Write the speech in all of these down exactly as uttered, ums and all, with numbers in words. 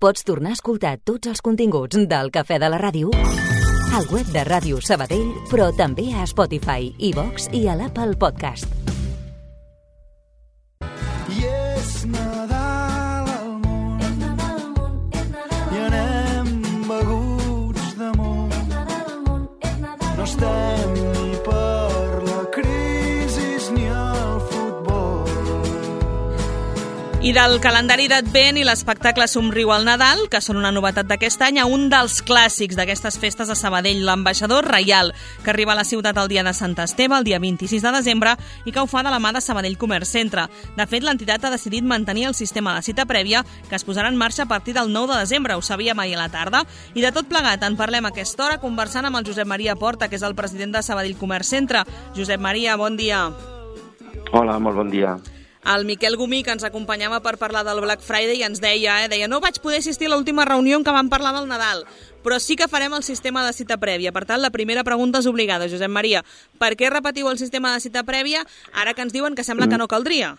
Pots tornar a escoltar tots els continguts del Cafè de la Ràdio al web de Ràdio Sabadell, però també a Spotify, iVox i a l'Apple Podcast. I és Nadal al món, és Nadal al món, és Nadal al món, i anem beguts d'amor, és Nadal al món, és Nadal al món. No estem ni per la crisi ni el futbol. I del calendari d'Advent i l'espectacle Somriu al Nadal, que són una novetat d'aquest any, a un dels clàssics d'aquestes festes a Sabadell, l'Ambaixador Reial, que arriba a la ciutat el dia de Sant Esteve, el dia vint-i-sis de desembre, i que ho fa de la mà de Sabadell Comerç Centre. De fet, l'entitat ha decidit mantenir el sistema de cita prèvia que es posarà en marxa a partir del nou de desembre, ho sabíem ahir a la tarda. I de tot plegat en parlem a aquesta hora conversant amb el Josep Maria Porta, que és el president de Sabadell Comerç Centre. Josep Maria, bon dia. Hola, molt bon dia. El Miquel Gomí, que ens acompanyava per parlar del Black Friday, ens deia, eh, deia, no vaig poder assistir a l'última reunió en què vam parlar del Nadal, però sí que farem el sistema de cita prèvia. Per tant, la primera pregunta és obligada, Josep Maria. Per què repetiu el sistema de cita prèvia ara que ens diuen que sembla que no caldria?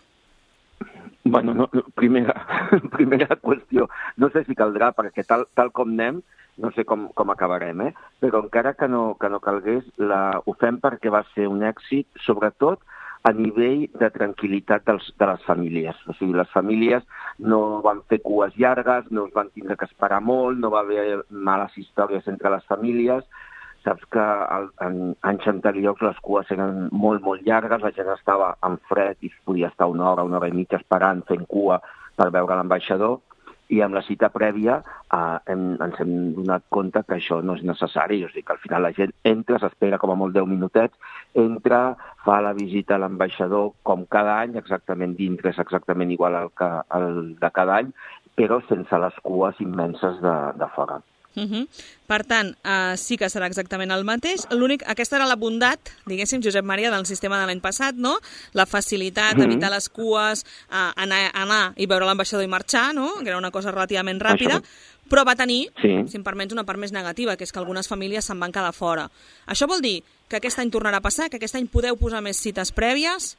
Bueno, no, primera, primera qüestió. No sé si caldrà, perquè tal, tal com anem, no sé com, com acabarem, eh? Però encara que no, que no calgués, la, ho fem perquè va ser un èxit, sobretot a nivell de tranquil·litat dels, de les famílies. O sigui, les famílies no van fer cues llargues, no es van tindre que esperar molt, no va haver males històries entre les famílies. Saps que el, en anys anteriors les cues eren molt, molt llargues, la gent estava en fred i podia estar una hora, una hora i mitja esperant, fent cua per veure l'ambaixador. I amb la cita prèvia eh, hem, ens hem donat compte que això no és necessari. O sigui que al final la gent entra, s'espera com a molt deu minutets, entra, fa la visita a l'ambaixador com cada any, exactament dintre, és exactament igual al, que, al de cada any, però sense les cues immenses de, de fora. Uh -huh. Per tant, uh, sí que serà exactament el mateix. L'únic, aquesta era la bondat, diguéssim, Josep Maria, del sistema de l'any passat, no? La facilitat, uh -huh. evitar les cues, uh, anar, anar i veure l'ambaixador i marxar, no? Que era una cosa relativament ràpida, Això... però va tenir, sí. si em permets, una part més negativa, que és que algunes famílies se'n van quedar fora. Això vol dir que aquest any tornarà a passar, que aquest any podeu posar més cites prèvies?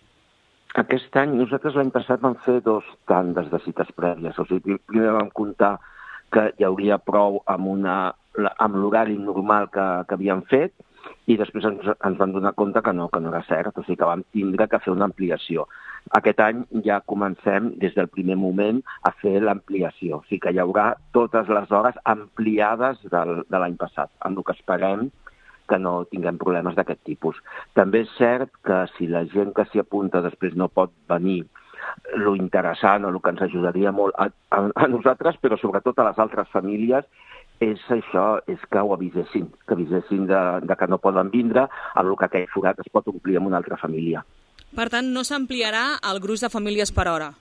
Aquest any, nosaltres l'any passat vam fer dos tandes de cites prèvies. O sigui, primer vam comptar que hi hauria prou amb, una, amb l'horari normal que, que havíem fet, i després ens, ens vam donar compte que no, que no era cert, o sigui que vam tindre que fer una ampliació. Aquest any ja comencem, des del primer moment, a fer l'ampliació, o sigui que hi haurà totes les hores ampliades del, de l'any passat, amb el que esperem que no tinguem problemes d'aquest tipus. També és cert que si la gent que s'hi apunta després no pot venir, lo interessant o el que ens ajudaria molt a, a, a nosaltres, però sobretot a les altres famílies, és això, és que ho avisessin, que avisessin de, de que no poden vindre, amb el que aquell forat es pot omplir amb una altra família. Per tant, no s'ampliarà el gruix de famílies per hora?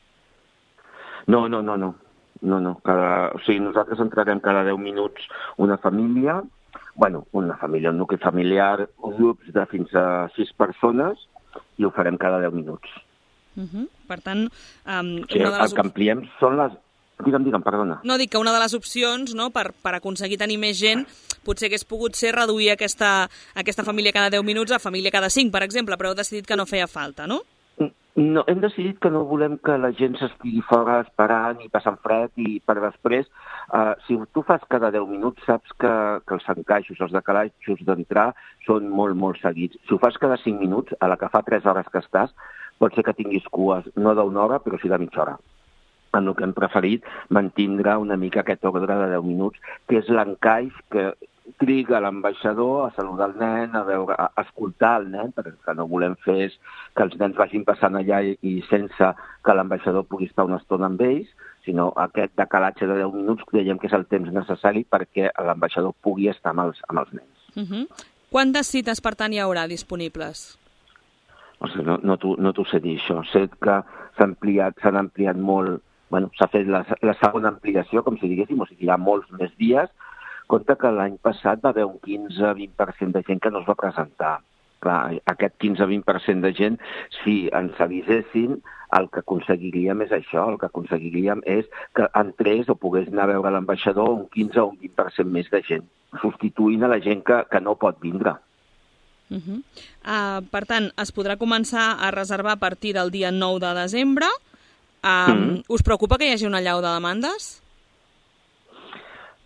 No, no, no, no. no, no. Cada, o sigui, nosaltres entrarem cada deu minuts una família, bueno, una família, un nucli familiar, grups de fins a sis persones, i ho farem cada deu minuts. Uh -huh. Per tant, um, sí, una de les... el que ampliem són les... Digue'm, digue'm, perdona. No, dic que una de les opcions, no, per, per aconseguir tenir més gent potser hagués pogut ser reduir aquesta, aquesta família cada deu minuts a família cada cinc, per exemple, però heu decidit que no feia falta, no? No, hem decidit que no volem que la gent s'estigui fora esperant i passant fred i per després, uh, si tu fas cada deu minuts saps que, que els encaixos, els decalatges d'entrar són molt, molt seguits. Si ho fas cada cinc minuts, a la que fa tres hores que estàs, pot ser que tinguis cues, no d'una hora, però sí de mitja hora. En el que hem preferit mantindre una mica aquest ordre de deu minuts, que és l'encaix que triga l'ambaixador a saludar el nen, a veure, a escoltar el nen, perquè no volem fer és que els nens vagin passant allà i, i sense que l'ambaixador pugui estar una estona amb ells, sinó aquest decalatge de deu minuts creiem que és el temps necessari perquè l'ambaixador pugui estar amb els, amb els nens. Uh -huh. Quantes cites, per tant, hi haurà disponibles? O sigui, no, no t'ho no sé dir, això. Sé que s'han ampliat, s'han ampliat molt. Bueno, s'ha fet la, la segona ampliació, com si diguéssim, o sigui, hi ha molts més dies. Compte que l'any passat va haver un quinze a vint per cent de gent que no es va presentar. Clar, aquest quinze a vint per cent de gent, si ens avisessin, el que aconseguiríem és això, el que aconseguiríem és que entrés o pogués anar a veure l'ambaixador un quinze o un vint per cent més de gent, substituint a la gent que, que no pot vindre. Uh -huh. uh, per tant, es podrà començar a reservar a partir del dia nou de desembre. Um, mm. Us preocupa que hi hagi una allau de demandes?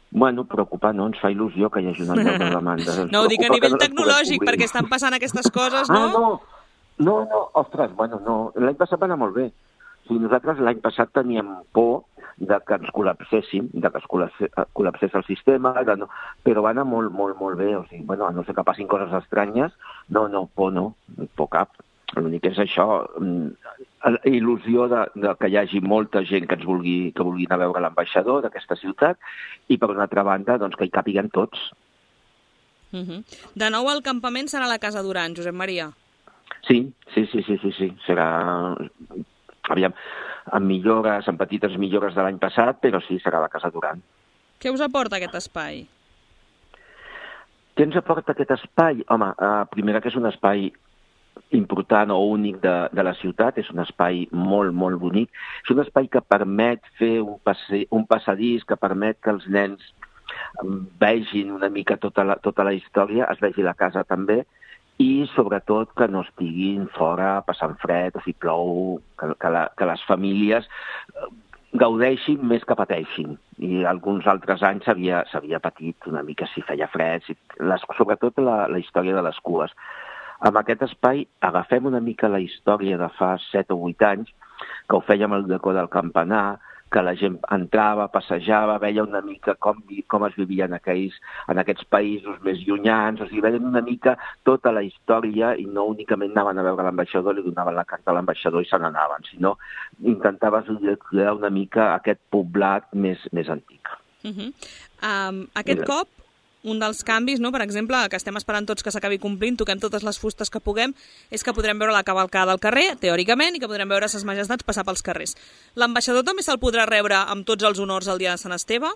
Bueno, preocupar no, ens fa il·lusió que hi hagi una altra demanda. No, ho dic a nivell tecnològic, perquè estan passant aquestes coses, no? Ah, no, no, no, ostres, bueno, no, l'any passat va anar molt bé. O sigui, nosaltres l'any passat teníem por de que ens col·lapséssim, de que es col·lapsés el sistema, de no, però va anar molt, molt, molt bé. O sigui, bueno, a no ser que passin coses estranyes, no, no, por no, por cap. L'únic és això, il·lusió de, de que hi hagi molta gent que ens vulgui, que vulgui anar a veure l'ambaixador d'aquesta ciutat i, per una altra banda, doncs, que hi càpiguen tots. Uh-huh. De nou, el campament serà a la Casa Duran, Josep Maria. Sí, sí, sí, sí, sí, sí. Serà, aviam, amb millores, amb petites millores de l'any passat, però sí, serà a la Casa Duran. Què us aporta aquest espai? Què ens aporta aquest espai? Home, eh, primera que és un espai important o únic de, de la ciutat, és un espai molt, molt bonic. És un espai que permet fer un, passe, un passadís, que permet que els nens vegin una mica tota la, tota la història, es vegi la casa també, i sobretot que no estiguin fora passant fred o si plou, que, que, la, que les famílies gaudeixin més que pateixin. I alguns altres anys s'havia patit una mica si feia fred, si, les, sobretot la, la història de les cues. Amb aquest espai agafem una mica la història de fa set o vuit anys, que ho fèiem al decor del campanar, que la gent entrava, passejava, veia una mica com, com es vivia en aquells, en aquests països més llunyans, o sigui, veien una mica tota la història i no únicament anaven a veure l'ambaixador, li donaven la carta a l'ambaixador i se n'anaven, sinó intentaves crear una mica aquest poblat més, més antic. Uh-huh. um, aquest cop, un dels canvis, no, per exemple, que estem esperant tots que s'acabi complint, toquem totes les fustes que puguem, és que podrem veure la cavalcada al carrer, teòricament, i que podrem veure ses majestats passar pels carrers. L'ambaixador també se'l podrà rebre amb tots els honors el dia de Sant Esteve?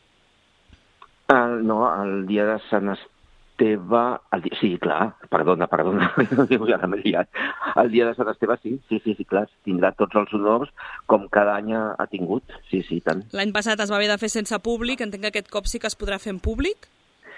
El, no, el dia de Sant Esteve... El dia, sí, clar, perdona, perdona, ja m'he liat. El dia de Sant Esteve, sí, sí, sí, sí, clar, tindrà tots els honors com cada any ha tingut, sí, sí, tant. L'any passat es va haver de fer sense públic, entenc que aquest cop sí que es podrà fer en públic?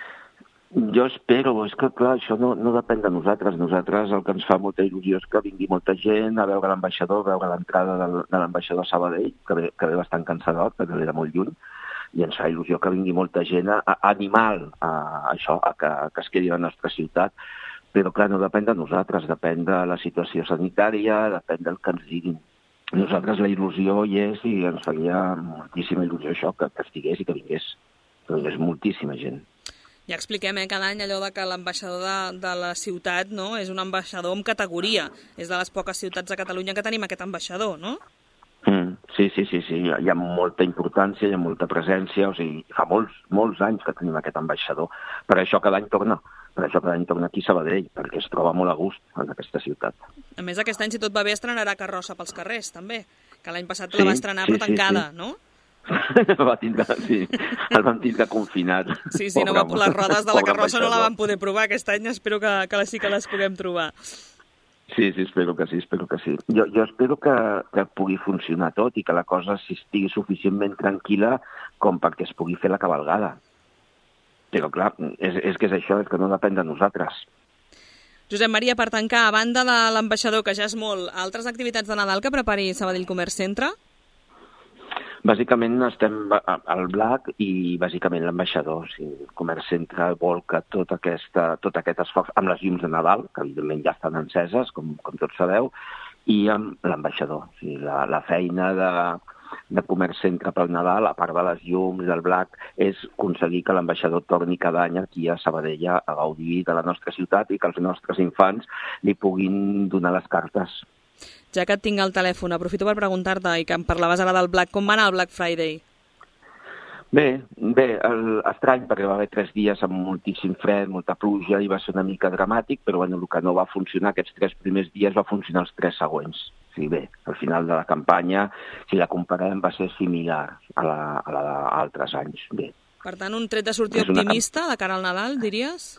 Jo espero, és que clar, això no, no depèn de nosaltres. Nosaltres el que ens fa molta il·lusió és que vingui molta gent a veure l'ambaixador, a veure l'entrada de, de l'ambaixador a Sabadell, que ve, que ve bastant cansadot, perquè ve de molt lluny, i ens fa il·lusió que vingui molta gent a, a animal a, a això, a que, que es quedi a la nostra ciutat. Però clar, no depèn de nosaltres, depèn de la situació sanitària, depèn del que ens diguin. Nosaltres la il·lusió hi és i ens faria moltíssima il·lusió això, que, que estigués i que vingués. Que vingués moltíssima gent. Ja expliquem, eh, cada any allò de que l'ambaixador de, de la ciutat, no, és un ambaixador amb categoria. És de les poques ciutats de Catalunya que tenim aquest ambaixador, no? Mm, sí, sí, sí, sí, hi ha molta importància, hi ha molta presència, o sigui, fa molts, molts anys que tenim aquest ambaixador. Per això cada any torna, per això cada any torna aquí a Sabadell, perquè es troba molt a gust en aquesta ciutat. A més, aquest any, si tot va bé, estrenarà carrossa pels carrers, també, que l'any passat sí, la va estrenar sí, però tancada, sí, sí. no? va tindre, sí, el vam tindre confinat. Sí, sí, no va, les rodes de la carrossa no la van poder provar aquest any, espero que, que sí que les puguem trobar. Sí, sí, espero que sí, espero que sí. Jo, jo espero que, que pugui funcionar tot i que la cosa estigui suficientment tranquil·la com perquè es pugui fer la cavalgada. Però clar, és, és que és això, és que no depèn de nosaltres. Josep Maria, per tancar, a banda de l'ambaixador, que ja és molt, altres activitats de Nadal que prepari Sabadell Comerç Centre? Bàsicament estem al Black i bàsicament l'ambaixador. O sigui, el Comerç Centre volca tot, aquesta, tot aquest esforç amb les llums de Nadal, que evidentment ja estan enceses, com, com tots sabeu, i amb l'ambaixador. O sigui, la, la feina de, de Comerç Centre pel Nadal, a part de les llums del Black, és aconseguir que l'ambaixador torni cada any aquí a Sabadell a gaudir de la nostra ciutat i que els nostres infants li puguin donar les cartes. Ja que et tinc al telèfon, aprofito per preguntar-te, i que em parlaves ara del Black, com va anar el Black Friday? Bé, bé, el, estrany, perquè va haver tres dies amb moltíssim fred, molta pluja, i va ser una mica dramàtic, però bueno, el que no va funcionar aquests tres primers dies va funcionar els tres següents. O sigui, bé, al final de la campanya, si la comparem, va ser similar a la, a la d'altres anys. Bé. Per tant, un tret de sortir una... optimista de cara al Nadal, diries?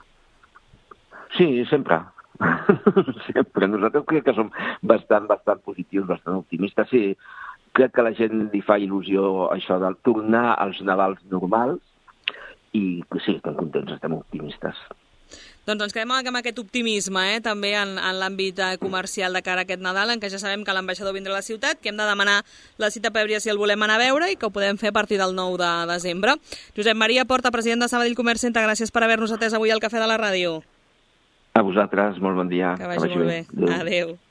Sí, sempre. Sempre. Nosaltres crec que som bastant, bastant positius, bastant optimistes. Sí, crec que a la gent li fa il·lusió això del tornar als Nadals normals i sí, estem contents, estem optimistes. Doncs ens quedem amb aquest optimisme, eh? també en, en l'àmbit comercial de cara a aquest Nadal, en què ja sabem que l'ambaixador vindrà a la ciutat, que hem de demanar la cita prèvia si el volem anar a veure i que ho podem fer a partir del nou de desembre. Josep Maria Porta, president de Sabadell Comerç Center, gràcies per haver-nos atès avui al Cafè de la Ràdio. A vosaltres, molt bon dia. Que vagi molt bé. Adéu.